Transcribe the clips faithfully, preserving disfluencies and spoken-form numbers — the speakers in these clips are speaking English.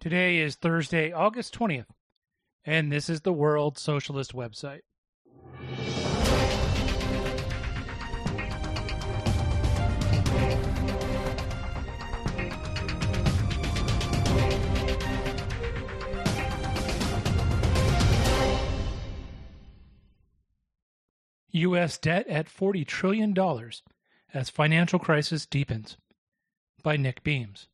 Today is Thursday, August twentieth, and this is the World Socialist website. U S debt at forty trillion dollars as financial crisis deepens. By Nick Beams.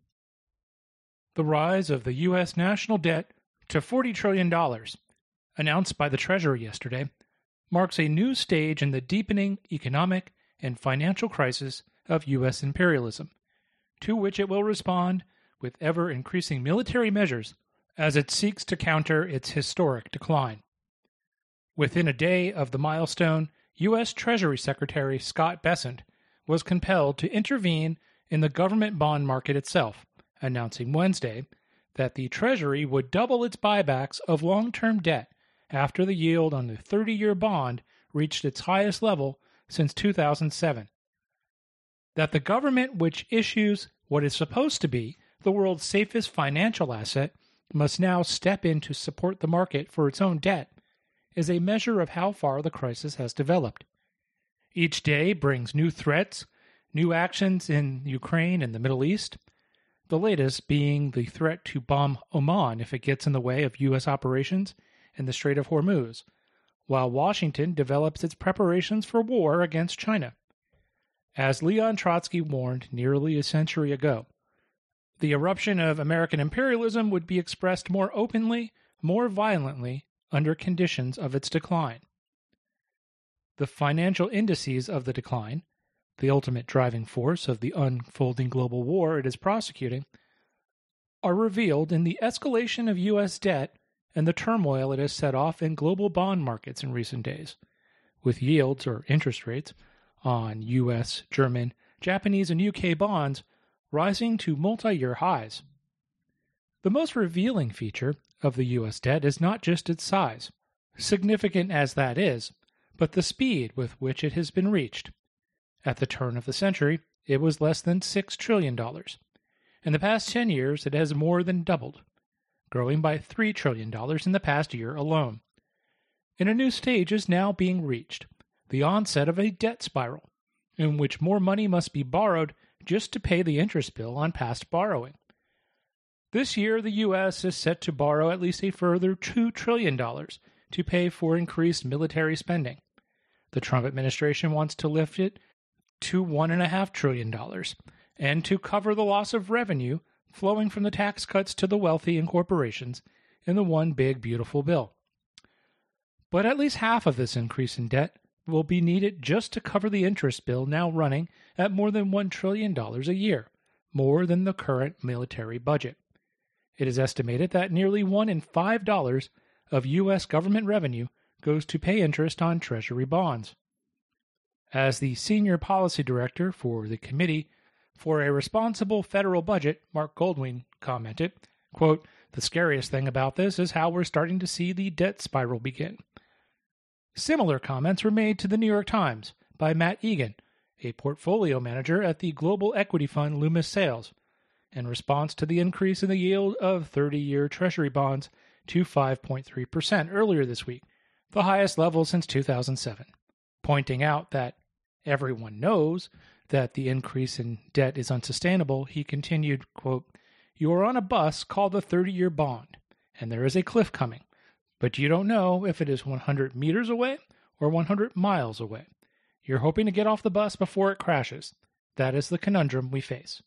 The rise of the U S national debt to forty trillion dollars, announced by the Treasury yesterday, marks a new stage in the deepening economic and financial crisis of U S imperialism, to which it will respond with ever-increasing military measures as it seeks to counter its historic decline. Within a day of the milestone, U S Treasury Secretary Scott Bessent was compelled to intervene in the government bond market itself, announcing Wednesday that the Treasury would double its buybacks of long-term debt after the yield on the thirty-year bond reached its highest level since two thousand seven. That the government which issues what is supposed to be the world's safest financial asset must now step in to support the market for its own debt is a measure of how far the crisis has developed. Each day brings new threats, new actions in Ukraine and the Middle East, the latest being the threat to bomb Oman if it gets in the way of U S operations in the Strait of Hormuz, while Washington develops its preparations for war against China. As Leon Trotsky warned nearly a century ago, the eruption of American imperialism would be expressed more openly, more violently, under conditions of its decline. The financial indices of the decline, the ultimate driving force of the unfolding global war it is prosecuting, are revealed in the escalation of U S debt and the turmoil it has set off in global bond markets in recent days, with yields or interest rates on U S, German, Japanese, and U K bonds rising to multi-year highs. The most revealing feature of the U S debt is not just its size, significant as that is, but the speed with which it has been reached. At the turn of the century, it was less than six trillion dollars. In the past ten years, it has more than doubled, growing by three trillion dollars in the past year alone. And a new stage is now being reached, the onset of a debt spiral, in which more money must be borrowed just to pay the interest bill on past borrowing. This year, the U S is set to borrow at least a further two trillion dollars to pay for increased military spending. The Trump administration wants to lift it to one point five trillion dollars, and to cover the loss of revenue flowing from the tax cuts to the wealthy and corporations in the One Big Beautiful Bill. But at least half of this increase in debt will be needed just to cover the interest bill now running at more than one trillion dollars a year, more than the current military budget. It is estimated that nearly one in five dollars of U S government revenue goes to pay interest on Treasury bonds. As the senior policy director for the Committee for a Responsible Federal Budget, Mark Goldwein, commented, quote, "The scariest thing about this is how we're starting to see the debt spiral begin." Similar comments were made to the New York Times by Matt Egan, a portfolio manager at the global equity fund Loomis Sayles, in response to the increase in the yield of thirty-year Treasury bonds to five point three percent earlier this week, the highest level since two thousand seven, pointing out that everyone knows that the increase in debt is unsustainable. He continued, quote, "You are on a bus called the thirty-year bond, and there is a cliff coming, but you don't know if it is one hundred meters away or one hundred miles away. You're hoping to get off the bus before it crashes. That is the conundrum we face."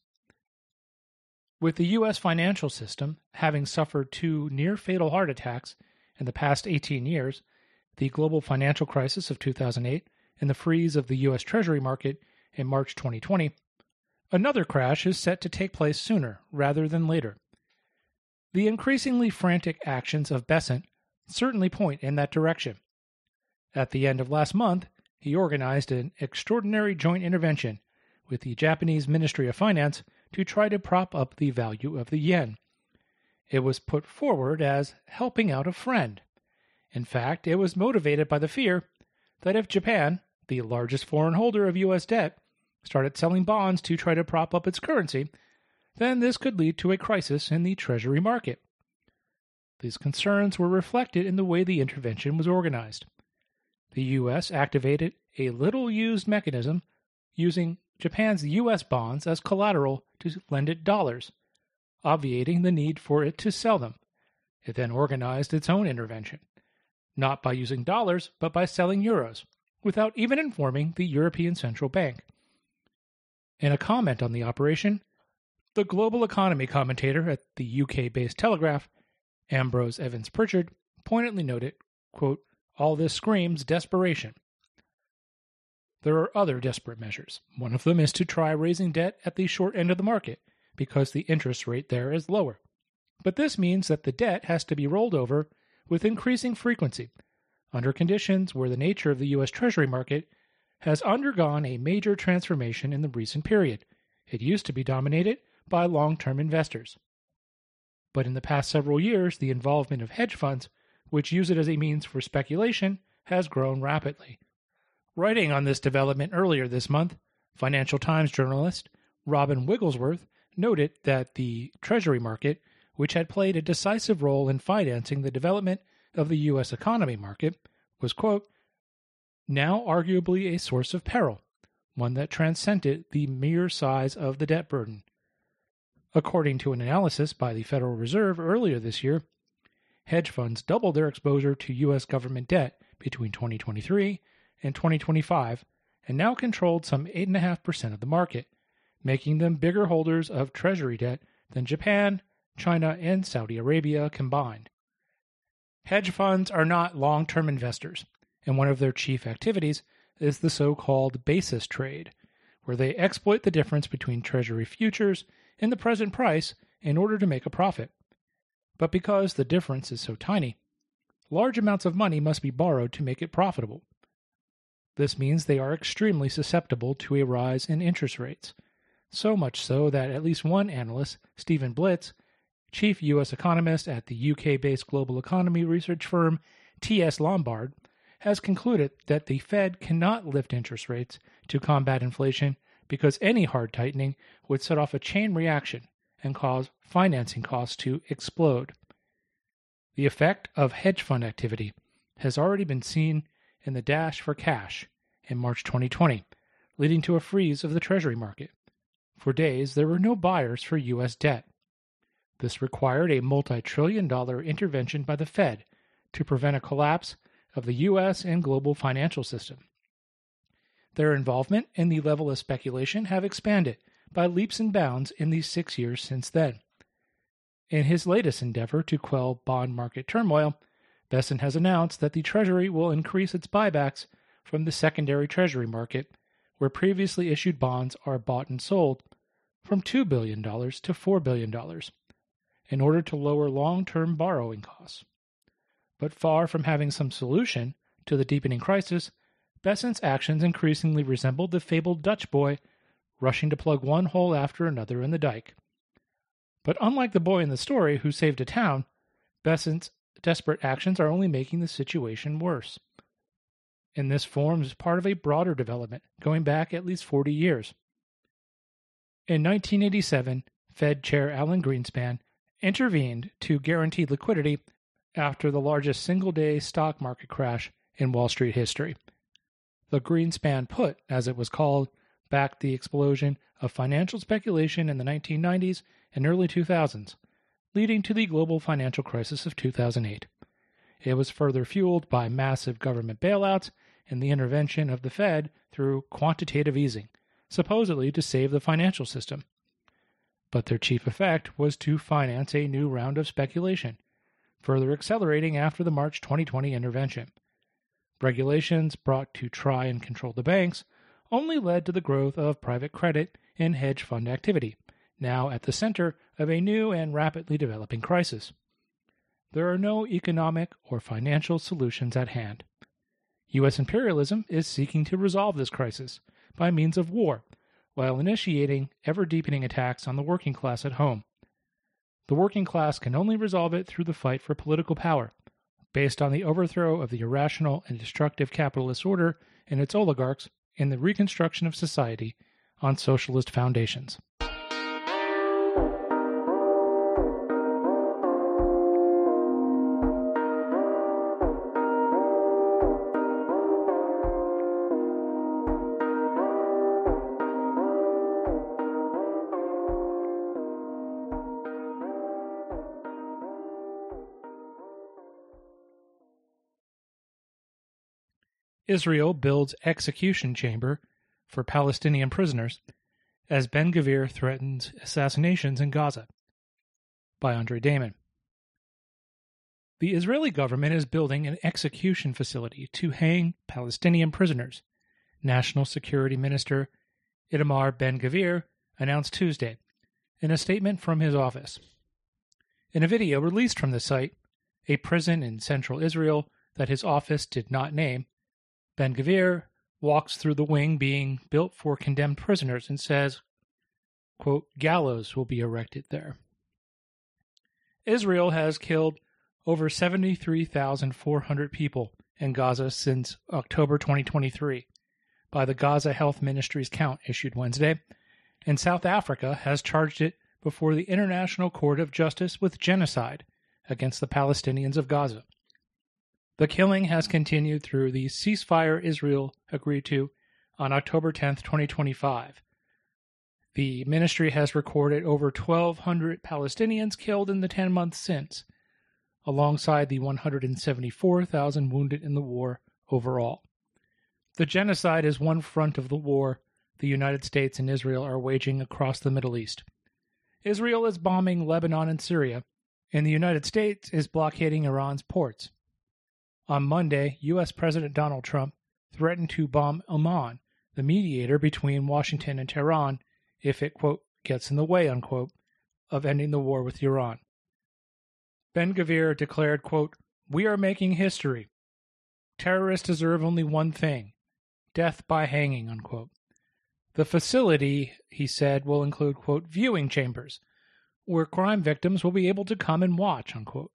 With the U S financial system having suffered two near-fatal heart attacks in the past eighteen years, the global financial crisis of two thousand eight, and the freeze of the U S Treasury market in March twenty twenty, another crash is set to take place sooner rather than later. The increasingly frantic actions of Bessent certainly point in that direction. At the end of last month, he organized an extraordinary joint intervention with the Japanese Ministry of Finance to try to prop up the value of the yen. It was put forward as helping out a friend. In fact, it was motivated by the fear that if Japan, the largest foreign holder of U S debt, started selling bonds to try to prop up its currency, then this could lead to a crisis in the Treasury market. These concerns were reflected in the way the intervention was organized. The U S activated a little-used mechanism using Japan's U S bonds as collateral to lend it dollars, obviating the need for it to sell them. It then organized its own intervention, not by using dollars, but by selling euros, without even informing the European Central Bank. In a comment on the operation, the global economy commentator at the U K-based Telegraph, Ambrose Evans Pritchard, poignantly noted, quote, "All this screams desperation." There are other desperate measures. One of them is to try raising debt at the short end of the market, because the interest rate there is lower. But this means that the debt has to be rolled over with increasing frequency, under conditions where the nature of the U S Treasury market has undergone a major transformation in the recent period. It used to be dominated by long-term investors. But in the past several years, the involvement of hedge funds, which use it as a means for speculation, has grown rapidly. Writing on this development earlier this month, Financial Times journalist Robin Wigglesworth noted that the Treasury market, which had played a decisive role in financing the development of the U S economy market, was, quote, "now arguably a source of peril, one that transcended the mere size of the debt burden." According to an analysis by the Federal Reserve earlier this year, hedge funds doubled their exposure to U S government debt between twenty twenty-three and twenty twenty-five and now controlled some eight point five percent of the market, making them bigger holders of Treasury debt than Japan, China, and Saudi Arabia combined. Hedge funds are not long-term investors, and one of their chief activities is the so-called basis trade, where they exploit the difference between Treasury futures and the present price in order to make a profit. But because the difference is so tiny, large amounts of money must be borrowed to make it profitable. This means they are extremely susceptible to a rise in interest rates, so much so that at least one analyst, Stephen Blitz, chief U S economist at the U K-based global economy research firm T S Lombard, has concluded that the Fed cannot lift interest rates to combat inflation because any hard tightening would set off a chain reaction and cause financing costs to explode. The effect of hedge fund activity has already been seen in the dash for cash in March twenty twenty, leading to a freeze of the Treasury market. For days, there were no buyers for U S debt. This required a multi-trillion dollar intervention by the Fed to prevent a collapse of the U S and global financial system. Their involvement and the level of speculation have expanded by leaps and bounds in the six years since then. In his latest endeavor to quell bond market turmoil, Bessent has announced that the Treasury will increase its buybacks from the secondary Treasury market, where previously issued bonds are bought and sold, from two billion dollars to four billion dollars, in order to lower long-term borrowing costs. But far from having some solution to the deepening crisis, Bessent's actions increasingly resembled the fabled Dutch boy rushing to plug one hole after another in the dike. But unlike the boy in the story who saved a town, Bessent's desperate actions are only making the situation worse. And this forms part of a broader development going back at least forty years. In nineteen eighty-seven, Fed Chair Alan Greenspan intervened to guarantee liquidity after the largest single-day stock market crash in Wall Street history. The Greenspan put, as it was called, backed the explosion of financial speculation in the nineteen nineties and early two thousands, leading to the global financial crisis of two thousand eight. It was further fueled by massive government bailouts and the intervention of the Fed through quantitative easing, supposedly to save the financial system. But their chief effect was to finance a new round of speculation, further accelerating after the March twenty twenty intervention. Regulations brought to try and control the banks only led to the growth of private credit and hedge fund activity, now at the center of a new and rapidly developing crisis. There are no economic or financial solutions at hand. U S imperialism is seeking to resolve this crisis by means of war, while initiating ever-deepening attacks on the working class at home. The working class can only resolve it through the fight for political power, based on the overthrow of the irrational and destructive capitalist order and its oligarchs in the reconstruction of society on socialist foundations. Israel builds execution chamber for Palestinian prisoners as Ben-Gvir threatens assassinations in Gaza. By Andre Damon. The Israeli government is building an execution facility to hang Palestinian prisoners, National Security Minister Itamar Ben-Gvir announced Tuesday in a statement from his office. In a video released from the site, a prison in central Israel that his office did not name, Ben-Gvir walks through the wing being built for condemned prisoners and says, quote, gallows will be erected there. Israel has killed over seventy-three thousand four hundred people in Gaza since October twenty twenty-three, by the Gaza Health Ministry's count issued Wednesday, and South Africa has charged it before the International Court of Justice with genocide against the Palestinians of Gaza. The killing has continued through the ceasefire Israel agreed to on October tenth, twenty twenty-five. The ministry has recorded over twelve hundred Palestinians killed in the ten months since, alongside the one hundred seventy-four thousand wounded in the war overall. The genocide is one front of the war the United States and Israel are waging across the Middle East. Israel is bombing Lebanon and Syria, and the United States is blockading Iran's ports. On Monday, U S President Donald Trump threatened to bomb Oman, the mediator between Washington and Tehran, if it, quote, gets in the way, unquote, of ending the war with Iran. Ben-Gvir declared, quote, we are making history. Terrorists deserve only one thing, death by hanging, unquote. The facility, he said, will include, quote, viewing chambers, where crime victims will be able to come and watch, unquote.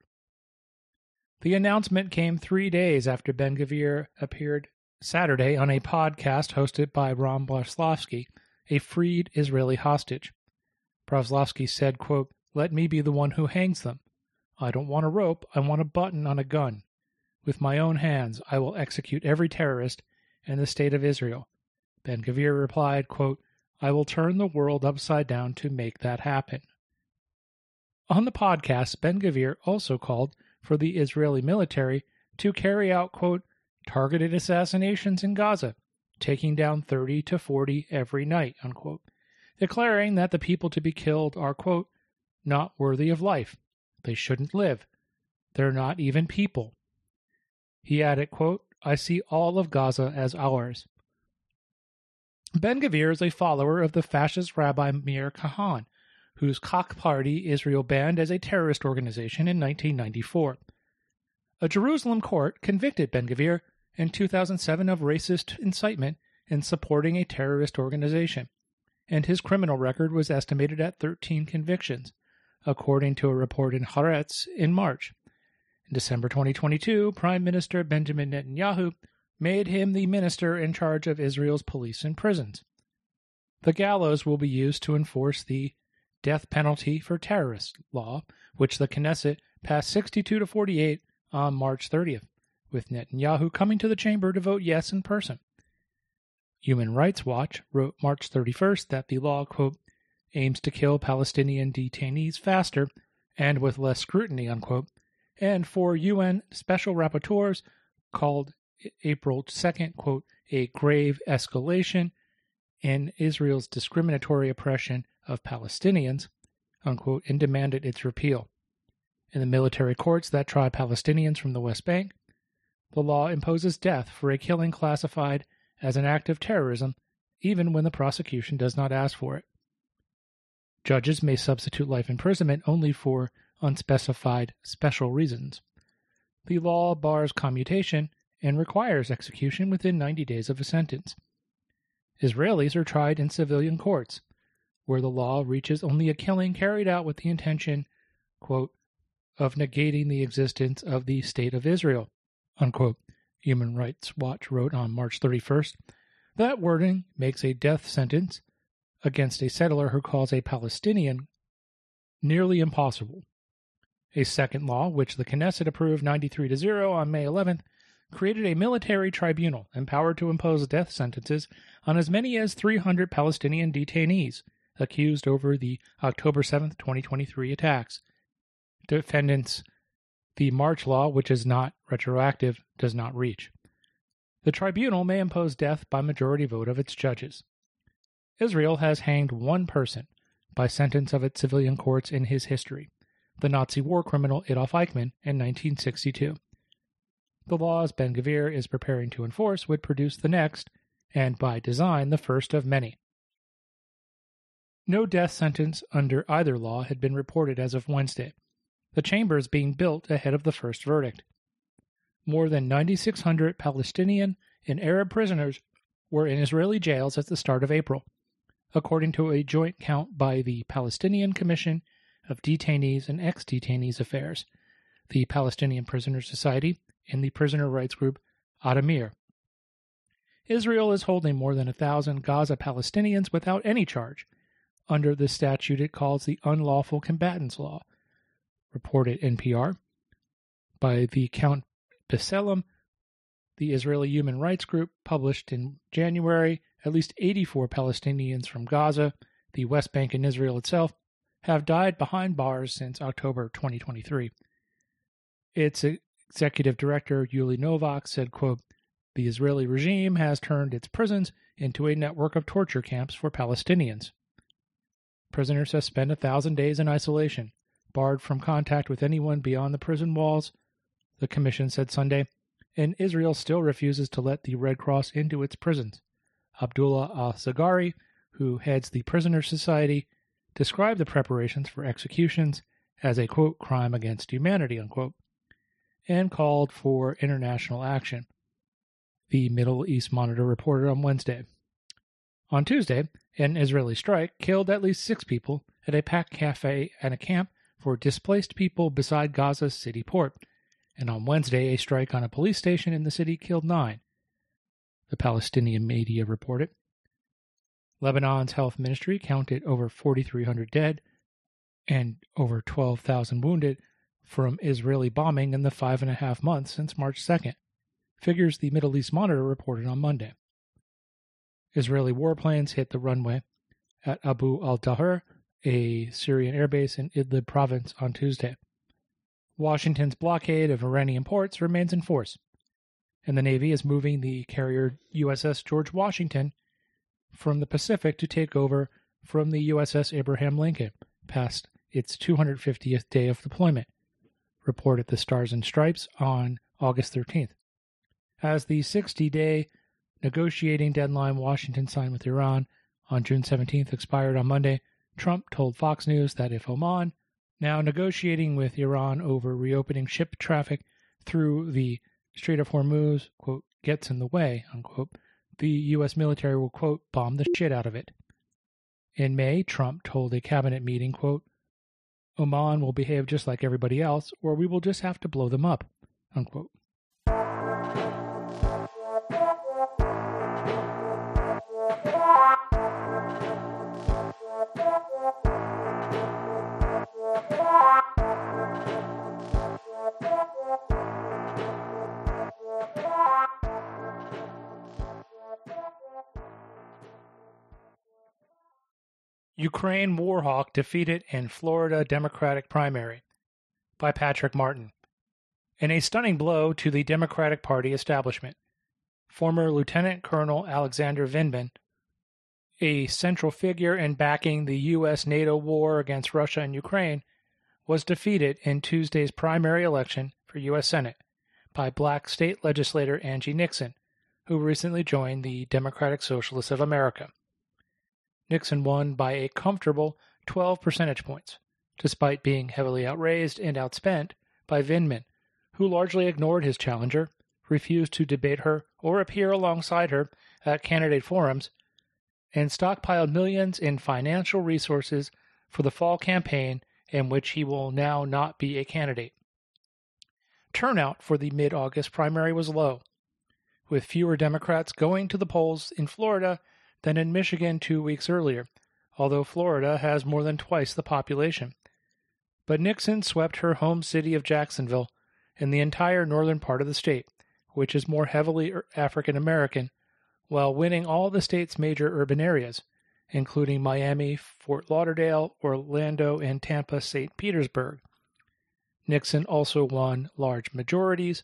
The announcement came three days after Ben-Gvir appeared Saturday on a podcast hosted by Ron Braslovsky, a freed Israeli hostage. Braslovsky said, quote, let me be the one who hangs them. I don't want a rope, I want a button on a gun. With my own hands, I will execute every terrorist in the state of Israel. Ben-Gvir replied, quote, I will turn the world upside down to make that happen. On the podcast, Ben-Gvir also called for the Israeli military to carry out, quote, targeted assassinations in Gaza, taking down thirty to forty every night, unquote, declaring that the people to be killed are, quote, not worthy of life. They shouldn't live. They're not even people. He added, quote, I see all of Gaza as ours. Ben-Gvir is a follower of the fascist Rabbi Meir Kahan, whose Koch Party Israel banned as a terrorist organization in nineteen ninety-four. A Jerusalem court convicted Ben-Gvir in two thousand seven of racist incitement in supporting a terrorist organization, and his criminal record was estimated at thirteen convictions, according to a report in Haaretz in March. In December twenty twenty-two, Prime Minister Benjamin Netanyahu made him the minister in charge of Israel's police and prisons. The gallows will be used to enforce the death penalty for terrorists law, which the Knesset passed sixty-two to forty-eight on March thirtieth, with Netanyahu coming to the chamber to vote yes in person. Human Rights Watch wrote March thirty-first that the law, quote, aims to kill Palestinian detainees faster and with less scrutiny, unquote, and for U N special rapporteurs called April second, quote, a grave escalation in Israel's discriminatory oppression of Palestinians, unquote, and demanded its repeal. In the military courts that try Palestinians from the West Bank, the law imposes death for a killing classified as an act of terrorism, even when the prosecution does not ask for it. Judges may substitute life imprisonment only for unspecified special reasons. The law bars commutation and requires execution within ninety days of a sentence. Israelis are tried in civilian courts, where the law reaches only a killing carried out with the intention, quote, of negating the existence of the State of Israel, unquote, Human Rights Watch wrote on March thirty-first. That wording makes a death sentence against a settler who calls a Palestinian nearly impossible. A second law, which the Knesset approved ninety-three to zero on May eleventh, created a military tribunal empowered to impose death sentences on as many as three hundred Palestinian detainees accused over the October seventh, twenty twenty-three attacks. Defendants, the March law, which is not retroactive, does not reach. The tribunal may impose death by majority vote of its judges. Israel has hanged one person by sentence of its civilian courts in his history, the Nazi war criminal Adolf Eichmann in nineteen sixty-two. The laws Ben-Gvir is preparing to enforce would produce the next, and by design the first of many. No death sentence under either law had been reported as of Wednesday, the chambers being built ahead of the first verdict. More than nine thousand six hundred Palestinian and Arab prisoners were in Israeli jails at the start of April, according to a joint count by the Palestinian Commission of Detainees and Ex-Detainees Affairs, the Palestinian Prisoners Society, and the prisoner rights group Addameer. Israel is holding more than a thousand Gaza Palestinians without any charge, under the statute it calls the Unlawful Combatants Law, reported N P R. By the Count B'Tselem, the Israeli Human Rights Group, published in January, at least eighty-four Palestinians from Gaza, the West Bank and Israel itself, have died behind bars since October twenty twenty-three. Its executive director, Yuli Novak, said, quote, "The Israeli regime has turned its prisons into a network of torture camps for Palestinians. Prisoners have spent a thousand days in isolation, barred from contact with anyone beyond the prison walls," the commission said Sunday, and Israel still refuses to let the Red Cross into its prisons. Abdullah al-Zaghari, who heads the Prisoner Society, described the preparations for executions as a, quote, crime against humanity, unquote, and called for international action, the Middle East Monitor reported on Wednesday. On Tuesday, an Israeli strike killed at least six people at a packed cafe and a camp for displaced people beside Gaza's city port, and on Wednesday a strike on a police station in the city killed nine, the Palestinian media reported. Lebanon's health ministry counted over forty-three hundred dead and over twelve thousand wounded from Israeli bombing in the five and a half months since March second, figures the Middle East Monitor reported on Monday. Israeli warplanes hit the runway at Abu al-Dahr, a Syrian airbase in Idlib province, on Tuesday. Washington's blockade of Iranian ports remains in force, and the Navy is moving the carrier U S S George Washington from the Pacific to take over from the U S S Abraham Lincoln past its two hundred fiftieth day of deployment, reported the Stars and Stripes on August thirteenth. As the sixty-day negotiating deadline Washington signed with Iran on June seventeenth expired on Monday, Trump told Fox News that if Oman, now negotiating with Iran over reopening ship traffic through the Strait of Hormuz, quote, gets in the way, unquote, the U S military will, quote, bomb the shit out of it. In May, Trump told a cabinet meeting, quote, Oman will behave just like everybody else, or we will just have to blow them up, unquote. Ukraine Warhawk defeated in Florida Democratic primary, by Patrick Martin. In a stunning blow to the Democratic Party establishment, former Lieutenant Colonel Alexander Vindman, a central figure in backing the U S NATO war against Russia and Ukraine, was defeated in Tuesday's primary election for U S Senate by black state legislator Angie Nixon, who recently joined the Democratic Socialists of America. Nixon won by a comfortable twelve percentage points, despite being heavily outraised and outspent by Vindman, who largely ignored his challenger, refused to debate her or appear alongside her at candidate forums, and stockpiled millions in financial resources for the fall campaign in which he will now not be a candidate. Turnout for the mid-August primary was low, with fewer Democrats going to the polls in Florida than in Michigan two weeks earlier, although Florida has more than twice the population. But Nixon swept her home city of Jacksonville and the entire northern part of the state, which is more heavily African American, while winning all the state's major urban areas, including Miami, Fort Lauderdale, Orlando, and Tampa, Saint Petersburg. Nixon also won large majorities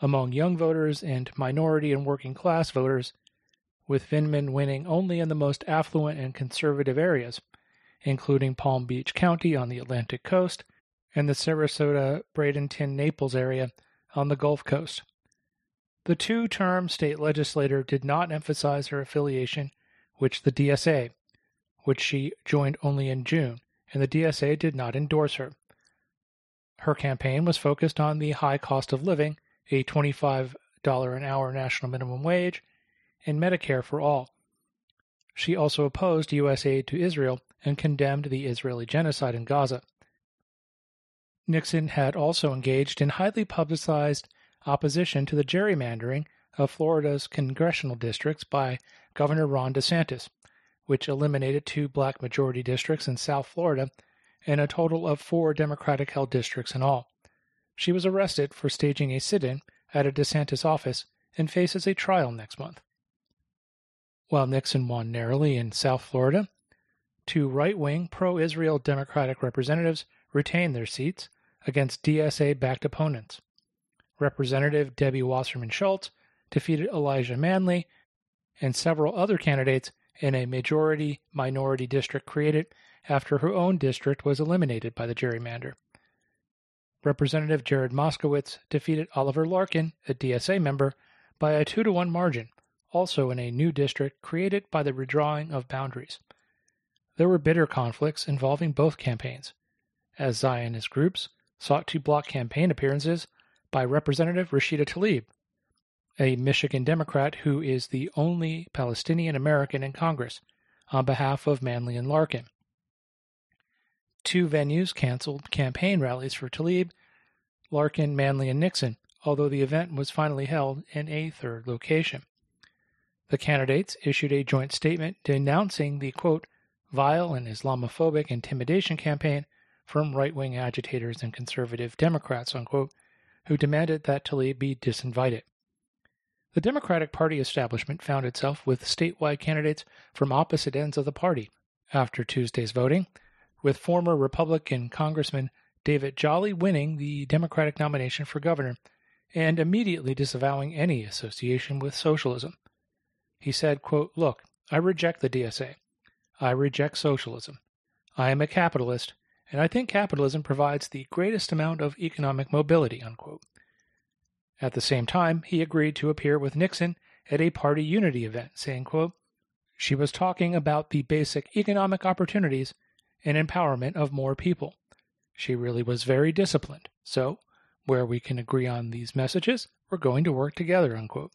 among young voters and minority and working class voters, with Vindman winning only in the most affluent and conservative areas, including Palm Beach County on the Atlantic coast and the Sarasota, Bradenton, Naples area on the Gulf Coast. The two-term state legislator did not emphasize her affiliation with the D S A, which she joined only in June, and the D S A did not endorse her. Her campaign was focused on the high cost of living, a twenty-five dollars an hour national minimum wage, and Medicare for all. She also opposed U S aid to Israel and condemned the Israeli genocide in Gaza. Nixon had also engaged in highly publicized opposition to the gerrymandering of Florida's congressional districts by Governor Ron DeSantis, which eliminated two black majority districts in South Florida and a total of four Democratic-held districts in all. She was arrested for staging a sit-in at a DeSantis office and faces a trial next month. While Nixon won narrowly in South Florida, two right-wing pro-Israel Democratic representatives retained their seats against D S A-backed opponents. Representative Debbie Wasserman Schultz defeated Elijah Manley and several other candidates in a majority-minority district created after her own district was eliminated by the gerrymander. Representative Jared Moskowitz defeated Oliver Larkin, a D S A member, by a two to one margin, also in a new district created by the redrawing of boundaries. There were bitter conflicts involving both campaigns, as Zionist groups sought to block campaign appearances by Representative Rashida Tlaib, a Michigan Democrat who is the only Palestinian American in Congress, on behalf of Manley and Larkin. Two venues canceled campaign rallies for Tlaib, Larkin, Manley, and Nixon, although the event was finally held in a third location. The candidates issued a joint statement denouncing the, quote, vile and Islamophobic intimidation campaign from right-wing agitators and conservative Democrats, unquote, who demanded that Tlaib be disinvited. The Democratic Party establishment found itself with statewide candidates from opposite ends of the party after Tuesday's voting, with former Republican Congressman David Jolly winning the Democratic nomination for governor and immediately disavowing any association with socialism. He said, quote, look, I reject the D S A. I reject socialism. I am a capitalist, and I think capitalism provides the greatest amount of economic mobility, unquote. At the same time, he agreed to appear with Nixon at a party unity event, saying, quote, she was talking about the basic economic opportunities and empowerment of more people. She really was very disciplined. So, where we can agree on these messages, we're going to work together, unquote.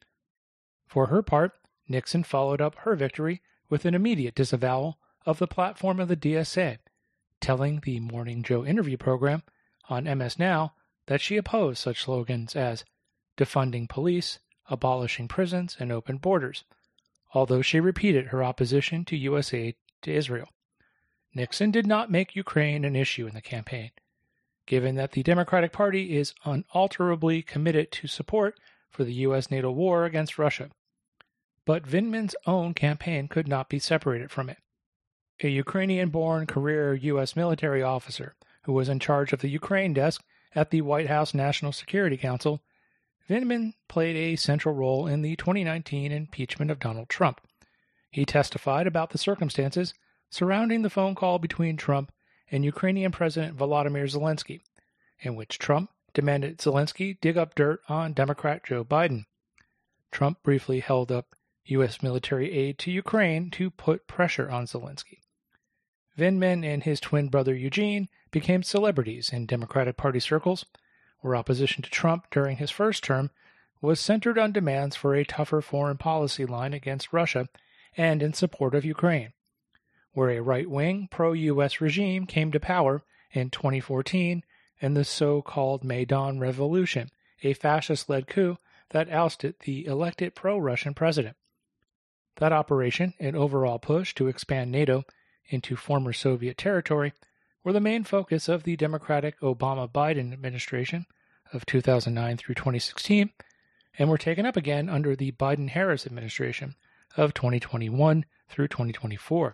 For her part, Nixon followed up her victory with an immediate disavowal of the platform of the D S A, telling the Morning Joe interview program on M S Now that she opposed such slogans as defunding police, abolishing prisons, and open borders, although she repeated her opposition to U S aid to Israel. Nixon did not make Ukraine an issue in the campaign, given that the Democratic Party is unalterably committed to support for the U S NATO war against Russia. But Vindman's own campaign could not be separated from it. A Ukrainian-born career U S military officer who was in charge of the Ukraine desk at the White House National Security Council, Vindman played a central role in the twenty nineteen impeachment of Donald Trump. He testified about the circumstances surrounding the phone call between Trump and Ukrainian President Volodymyr Zelensky, in which Trump demanded Zelensky dig up dirt on Democrat Joe Biden. Trump briefly held up U S military aid to Ukraine to put pressure on Zelensky. Vindman and his twin brother Eugene became celebrities in Democratic Party circles, where opposition to Trump during his first term was centered on demands for a tougher foreign policy line against Russia and in support of Ukraine, where a right-wing pro-U S regime came to power in twenty fourteen in the so-called Maidan Revolution, a fascist-led coup that ousted the elected pro-Russian president. That operation and overall push to expand NATO into former Soviet territory were the main focus of the Democratic Obama-Biden administration of two thousand nine through twenty sixteen, and were taken up again under the Biden-Harris administration of twenty twenty-one through twenty twenty-four.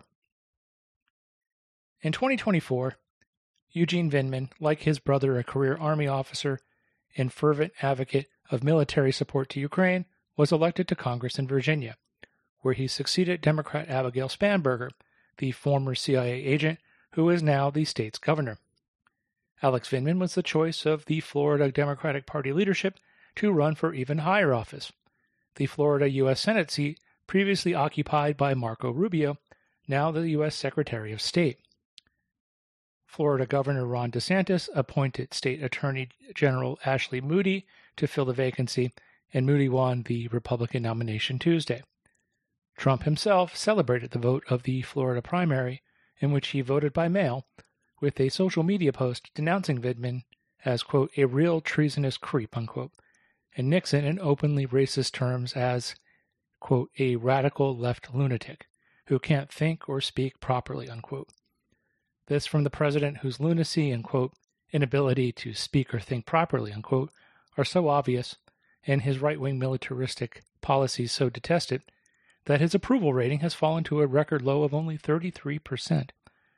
In twenty twenty-four, Eugene Vindman, like his brother, a career Army officer and fervent advocate of military support to Ukraine, was elected to Congress in Virginia, where he succeeded Democrat Abigail Spanberger, the former C I A agent who is now the state's governor. Alex Vindman was the choice of the Florida Democratic Party leadership to run for even higher office, the Florida U S Senate seat previously occupied by Marco Rubio, now the U S Secretary of State. Florida Governor Ron DeSantis appointed State Attorney General Ashley Moody to fill the vacancy, and Moody won the Republican nomination Tuesday. Trump himself celebrated the vote of the Florida primary, in which he voted by mail, with a social media post denouncing Vindman as, quote, a real treasonous creep, unquote, and Nixon in openly racist terms as, quote, a radical left lunatic who can't think or speak properly, unquote. This from the president whose lunacy and, quote, inability to speak or think properly, unquote, are so obvious, and his right-wing militaristic policies so detested, that his approval rating has fallen to a record low of only thirty-three percent.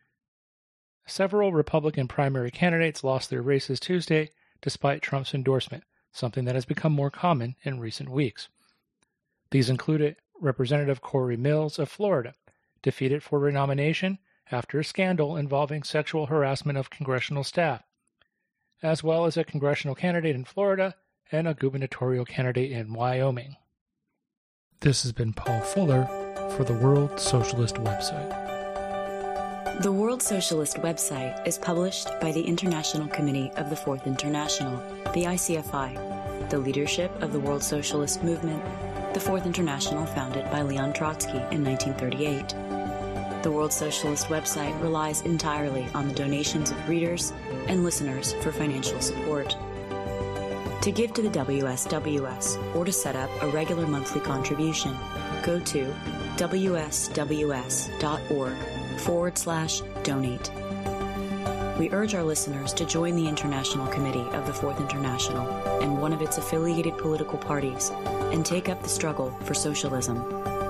Several Republican primary candidates lost their races Tuesday despite Trump's endorsement, something that has become more common in recent weeks. These included Representative Corey Mills of Florida, defeated for renomination after a scandal involving sexual harassment of congressional staff, as well as a congressional candidate in Florida and a gubernatorial candidate in Wyoming. This has been Paul Fuller for the World Socialist Website. The World Socialist Website is published by the International Committee of the Fourth International, the I C F I, the leadership of the World Socialist Movement, the Fourth International founded by Leon Trotsky in nineteen thirty-eight. The World Socialist Website relies entirely on the donations of readers and listeners for financial support. To give to the W S W S or to set up a regular monthly contribution, go to wsws.org forward slash donate. We urge our listeners to join the International Committee of the Fourth International and one of its affiliated political parties and take up the struggle for socialism.